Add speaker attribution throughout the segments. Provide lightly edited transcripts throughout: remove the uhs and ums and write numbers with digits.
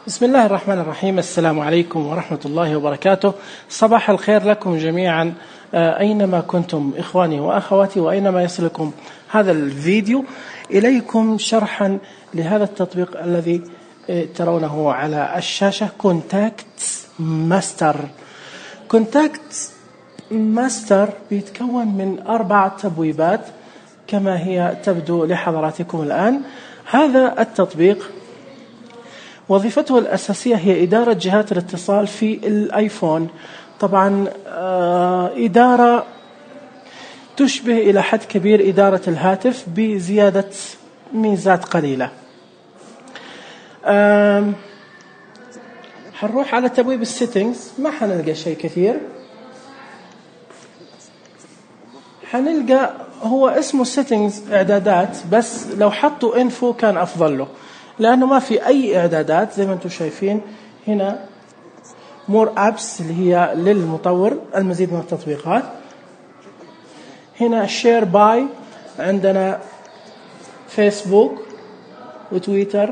Speaker 1: بسم الله الرحمن الرحيم. السلام عليكم ورحمة الله وبركاته. صباح الخير لكم جميعا أينما كنتم إخواني وأخواتي، وأينما يصلكم هذا الفيديو. إليكم شرحا لهذا التطبيق الذي ترونه على الشاشة، كونتاكت ماستر. كونتاكت ماستر بيتكون من 4 تبويبات كما هي تبدو لحضراتكم الآن. هذا التطبيق وظيفته الأساسية هي إدارة جهات الاتصال في الآيفون. طبعا إدارة تشبه إلى حد كبير إدارة الهاتف بزيادة ميزات قليلة. حنروح على تبويب السيتنجز، ما حنلقى شيء كثير. حنلقى هو اسمه سيتنجز إعدادات، بس لو حطوا انفو كان أفضل له، لأنه ما في أي إعدادات. زي ما أنتم شايفين هنا مور أبس اللي هي للمطور، المزيد من التطبيقات. هنا شير باي، عندنا فيسبوك وتويتر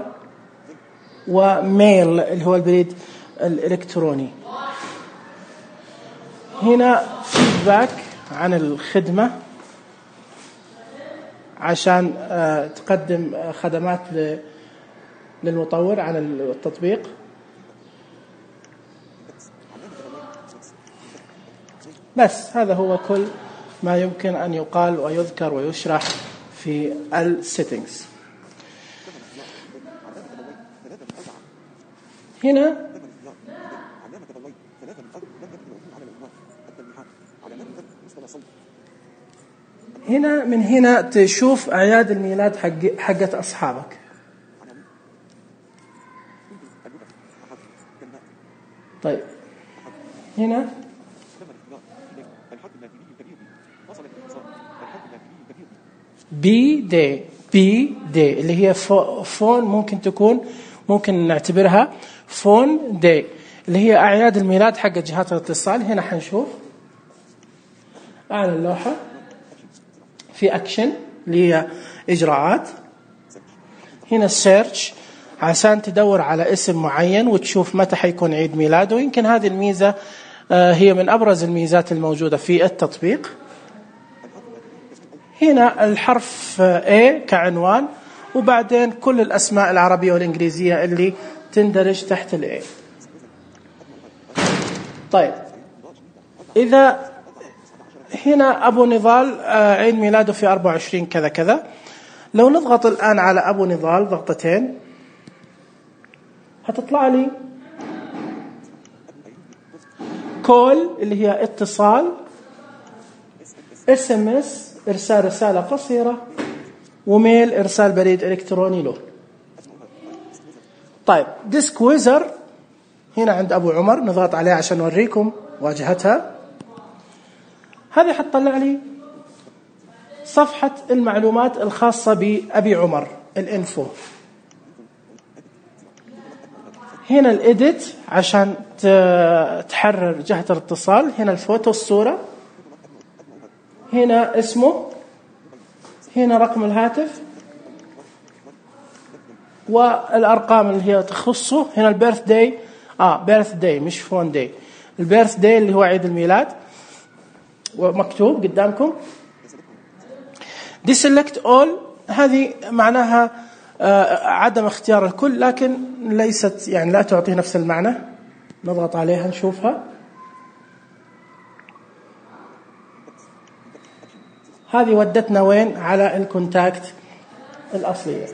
Speaker 1: وميل اللي هو البريد الإلكتروني. هنا فيدباك عن الخدمة عشان تقدم خدمات للمطور عن التطبيق. بس هذا هو كل ما يمكن أن يقال ويذكر ويشرح في السيتنجز. هنا تشوف أعياد الميلاد حقت أصحابك. طيب هنا بي دي اللي هي فون، ممكن نعتبرها فون دي اللي هي أعياد الميلاد حق جهات الاتصال. هنا حنشوف أعلى اللوحة في أكشن اللي هي إجراءات. هنا سيرش عشان تدور على اسم معين وتشوف متى حيكون عيد ميلاده. يمكن هذه الميزة هي من أبرز الميزات الموجودة في التطبيق. هنا الحرف A كعنوان، وبعدين كل الأسماء العربية والإنجليزية اللي تندرج تحت ال A. طيب إذا هنا أبو نضال عيد ميلاده في 24 كذا كذا، لو نضغط الآن على أبو نضال ضغطتين هتطلع لي كول اللي هي اتصال، SMS إرسال رسالة قصيرة، وميل إرسال بريد إلكتروني له. طيب ديسك ويزر هنا عند أبو عمر، نضغط عليه عشان نوريكم واجهتها. هذه حتطلع لي صفحة المعلومات الخاصة بأبي عمر، الانفو. هنا الإيديت عشان تحرر جهة الاتصال. هنا الفوتو، الصورة. هنا اسمه، هنا رقم الهاتف والأرقام اللي هي تخصه. هنا البيرث داي، بيرث داي مش فون داي، البيرث داي اللي هو عيد الميلاد، ومكتوب قدامكم. Deselect all هذه معناها عدم اختيار الكل، لكن ليست يعني لا تعطي نفس المعنى. نضغط عليها نشوفها. هذه ودتنا وين؟ على الكونتاكت الأصلية.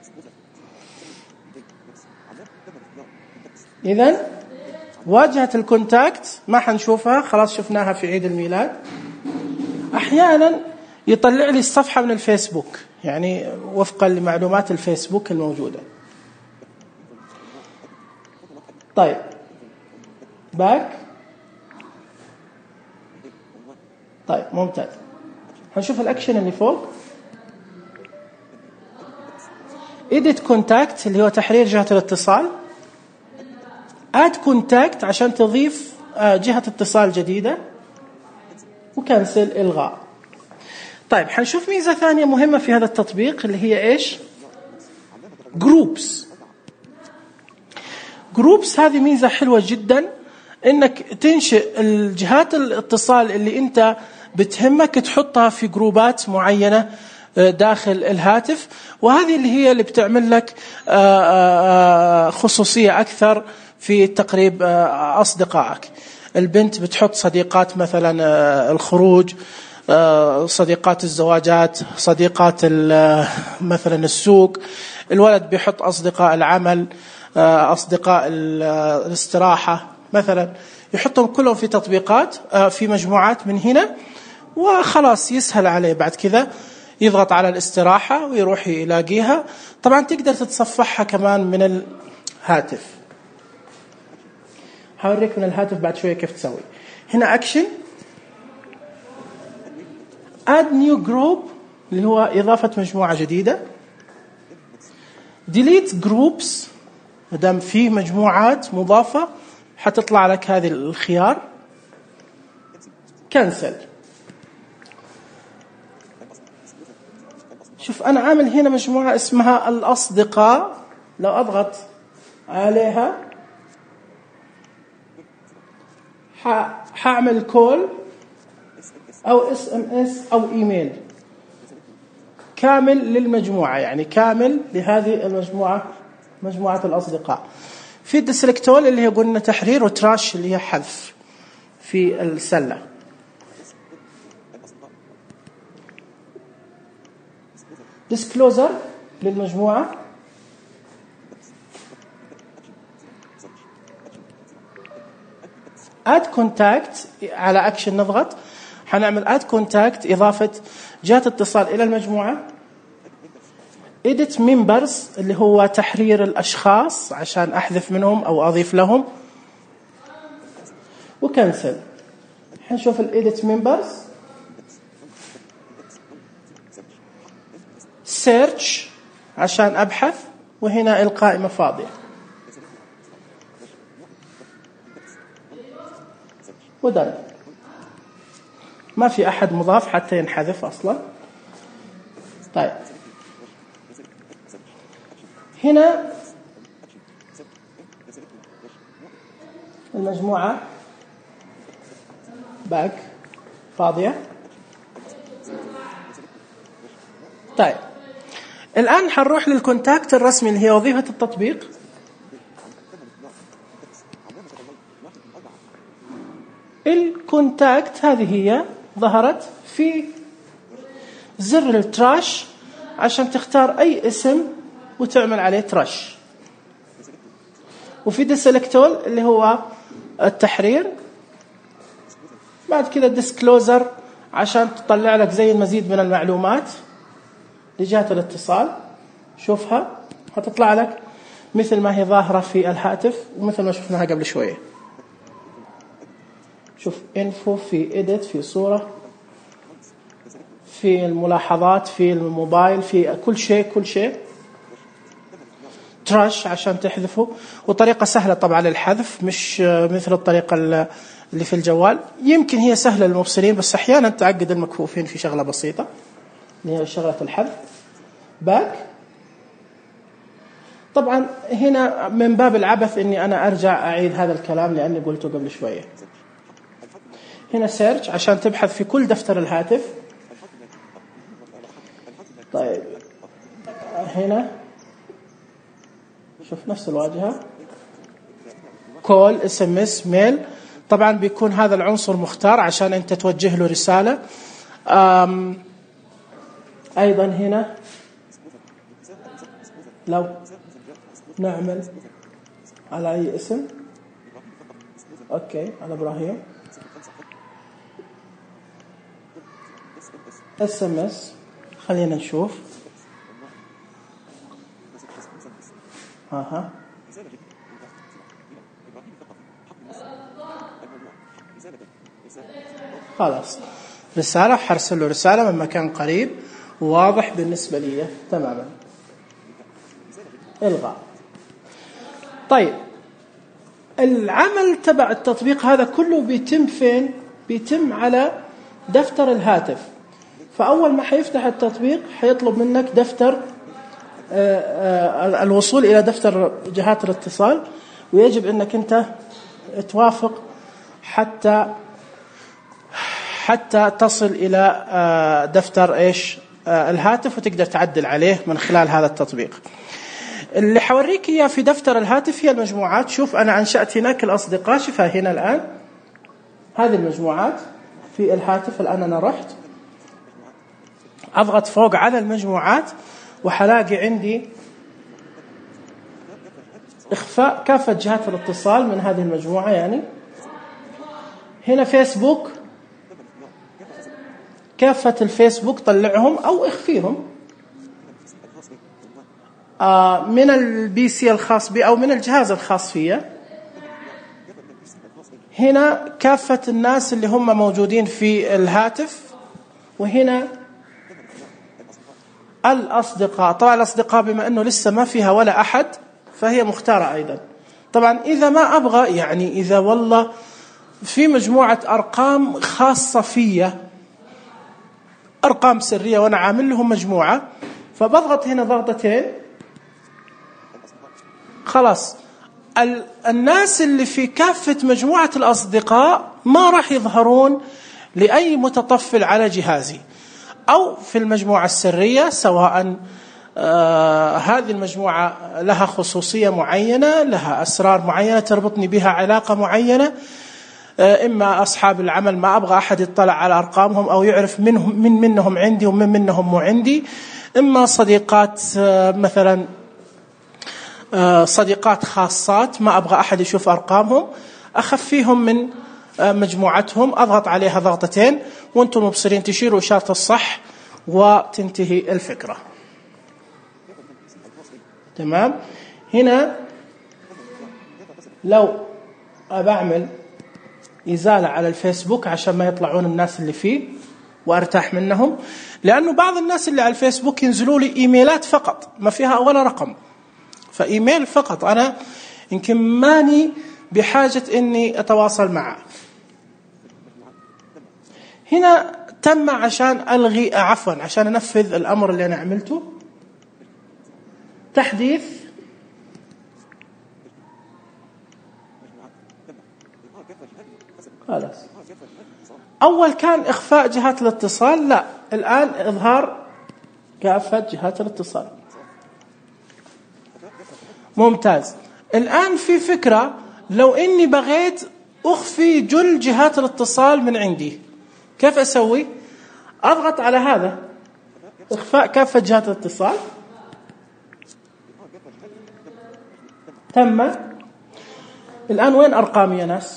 Speaker 1: إذن واجهة الكونتاكت ما حنشوفها، خلاص شفناها في عيد الميلاد. أحيانا يطلع لي الصفحة من الفيسبوك، يعني وفقا لمعلومات الفيسبوك الموجودة. طيب باك. طيب ممتاز. هنشوف الأكشن اللي فوق. Edit Contact اللي هو تحرير جهة الاتصال. Add Contact عشان تضيف جهة اتصال جديدة. وكنسل إلغاء. طيب حنشوف ميزة ثانية مهمة في هذا التطبيق اللي هي إيش؟ Groups. جروبس هذه ميزة حلوة جدا، انك تنشئ الجهات الاتصال اللي انت بتهمك تحطها في جروبات معينة داخل الهاتف، وهذه اللي بتعمل لك خصوصية أكثر في تقريب أصدقائك. البنت بتحط صديقات مثلا الخروج، صديقات الزواجات، صديقات مثلا السوق. الولد بيحط أصدقاء العمل، أصدقاء الاستراحة مثلا، يحطهم كلهم في تطبيقات في مجموعات من هنا، وخلاص يسهل عليه بعد كذا يضغط على الاستراحة ويروح يلاقيها. طبعا تقدر تتصفحها كمان من الهاتف. هوريك من الهاتف بعد شوية كيف تسوي. هنا أكشن add new group اللي هو إضافة مجموعة جديدة. delete groups مدام فيه مجموعات مضافة حتطلع لك هذه الخيار. cancel. شوف أنا عامل هنا مجموعة اسمها الأصدقاء، لو أضغط عليها حأعمل كول أو SMS أو إيميل كامل للمجموعة، يعني كامل لهذه المجموعة، مجموعة الأصدقاء. في الديسلكتول اللي هي قلنا تحرير، وتراش اللي هي حذف في السلة. ديسكلوزر للمجموعة. اد كونتاكت على اكشن نضغط، حنعمل اد كونتاكت اضافة جهات اتصال الى المجموعة. edit members اللي هو تحرير الاشخاص عشان احذف منهم او اضيف لهم. وكنسل. حنشوف edit members. search عشان ابحث، وهنا القائمة فاضية. ودن ما في أحد مضاف حتى ينحذف أصلا. طيب هنا المجموعة باك فاضية. طيب الآن حنروح للكونتاكت الرسمي اللي هي وظيفة التطبيق. الكونتاكت هذه هي ظهرت في زر التراش عشان تختار أي اسم وتعمل عليه تراش. وفي ديسلكتول اللي هو التحرير. بعد كده ديسكلوزر عشان تطلع لك زي المزيد من المعلومات لجهة الاتصال. شوفها هتطلع لك مثل ما هي ظاهرة في الهاتف ومثل ما شفناها قبل شوية. شوف انفو، في إيديت، في صورة، في الملاحظات، في الموبايل، في كل شيء. تراش عشان تحذفه، وطريقة سهلة طبعا للحذف، مش مثل الطريقة اللي في الجوال. يمكن هي سهلة للمبصرين بس أحيانا تعقد المكفوفين في شغلة بسيطة اللي هي شغلة الحذف. باك. طبعا هنا من باب العبث إني أنا أرجع أعيد هذا الكلام لأني قلته قبل شوية. هنا سيرش عشان تبحث في كل دفتر الهاتف. طيب هنا شوف نفس الواجهة. كول، SMS، ميل. طبعا بيكون هذا العنصر مختار عشان أنت توجه له رسالة. أيضا هنا لو نعمل على أي اسم، أوكي على إبراهيم. SMS خلينا نشوف. خلاص رسالة، حرسل له رسالة من مكان قريب وواضح بالنسبة لي تماما. إلغاء. طيب العمل تبع التطبيق هذا كله بيتم فين؟ بيتم على دفتر الهاتف. فأول ما حيفتح التطبيق حيطلب منك دفتر الوصول إلى دفتر جهات الاتصال، ويجب أنك أنت توافق حتى تصل إلى دفتر الهاتف، وتقدر تعدل عليه من خلال هذا التطبيق. اللي حوريك إياه في دفتر الهاتف هي المجموعات. شوف أنا أنشأت هناك الأصدقاء، شوفها هنا الآن، هذه المجموعات في الهاتف. الآن أنا رحت أضغط فوق على المجموعات وحلاقي عندي إخفاء كافة جهات الاتصال من هذه المجموعة. يعني هنا فيسبوك، كافة الفيسبوك طلعهم أو اخفيهم من البي سي الخاص بي أو من الجهاز الخاص فيه. هنا كافة الناس اللي هم موجودين في الهاتف، وهنا الأصدقاء. طبعا الأصدقاء بما أنه لسه ما فيها ولا أحد فهي مختارة أيضا. طبعا إذا ما أبغى، يعني إذا والله في مجموعة أرقام خاصة فيها، أرقام سرية وأنا عامل لهم مجموعة، فبضغط هنا ضغطتين خلاص الناس اللي في كافة مجموعة الأصدقاء ما راح يظهرون لأي متطفل على جهازي أو في المجموعة السرية، سواء هذه المجموعة لها خصوصية معينة، لها أسرار معينة تربطني بها علاقة معينة. إما أصحاب العمل ما أبغى أحد يطلع على أرقامهم أو يعرف من منهم عندي ومن منهم مو عندي. إما صديقات، مثلا صديقات خاصات ما أبغى أحد يشوف أرقامهم، أخفيهم من مجموعتهم، أضغط عليها ضغطتين وأنتم مبصرين تشيروا إشارة الصح وتنتهي الفكرة. تمام. هنا لو أعمل إزالة على الفيسبوك عشان ما يطلعون الناس اللي فيه وأرتاح منهم، لأنه بعض الناس اللي على الفيسبوك ينزلوا لي إيميلات فقط ما فيها ولا رقم، فإيميل فقط، أنا يمكن ماني بحاجة إني أتواصل معه. هنا تم عشان ألغي، عشان أنفذ الأمر اللي أنا عملته، تحديث خلاص. أول كان إخفاء جهات الاتصال، لا الآن إظهار كافة جهات الاتصال. ممتاز. الآن في فكرة، لو إني بغيت أخفي جل جهات الاتصال من عندي، كيف أسوي؟ أضغط على هذا إخفاء كافة جهات الاتصال، تم. الآن وين أرقامي يا ناس؟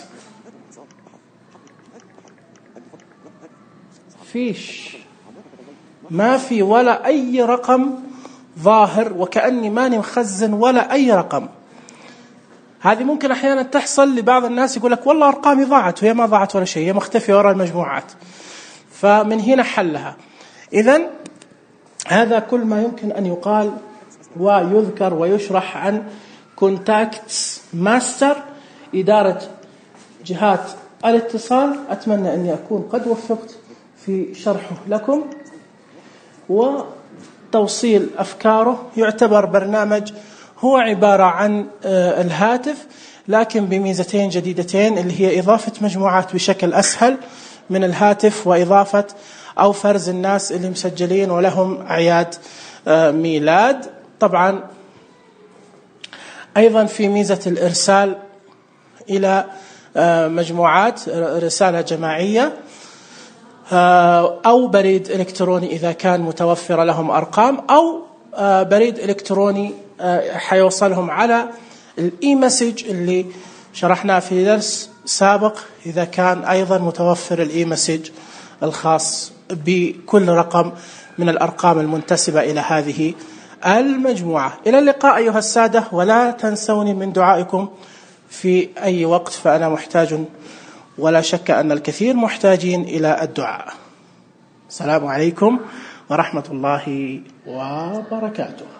Speaker 1: فيش، ما في ولا أي رقم ظاهر، وكأني ماني مخزن ولا أي رقم. هذه ممكن أحيانا تحصل لبعض الناس، يقول لك والله أرقامي ضاعت، وهي ما ضاعت ولا شيء، هي مختفية وراء المجموعات. فمن هنا حلها. إذن هذا كل ما يمكن أن يقال ويذكر ويشرح عن كونتاكتس ماستر، إدارة جهات الاتصال. أتمنى أني أكون قد وفقت في شرحه لكم وتوصيل أفكاره. يعتبر برنامج هو عبارة عن الهاتف، لكن بميزتين جديدتين، اللي هي إضافة مجموعات بشكل أسهل من الهاتف، وإضافة أو فرز الناس اللي مسجلين ولهم أعياد ميلاد. طبعا أيضا في ميزة الإرسال إلى مجموعات، رسالة جماعية أو بريد إلكتروني إذا كان متوفر لهم أرقام، أو بريد إلكتروني حيوصلهم على الإي مسج اللي شرحناه في درس سابق، إذا كان أيضا متوفر الإي مسج الخاص بكل رقم من الأرقام المنتسبة إلى هذه المجموعة. إلى اللقاء أيها السادة، ولا تنسوني من دعائكم في أي وقت، فأنا محتاج، ولا شك أن الكثير محتاجين إلى الدعاء. السلام عليكم ورحمة الله وبركاته.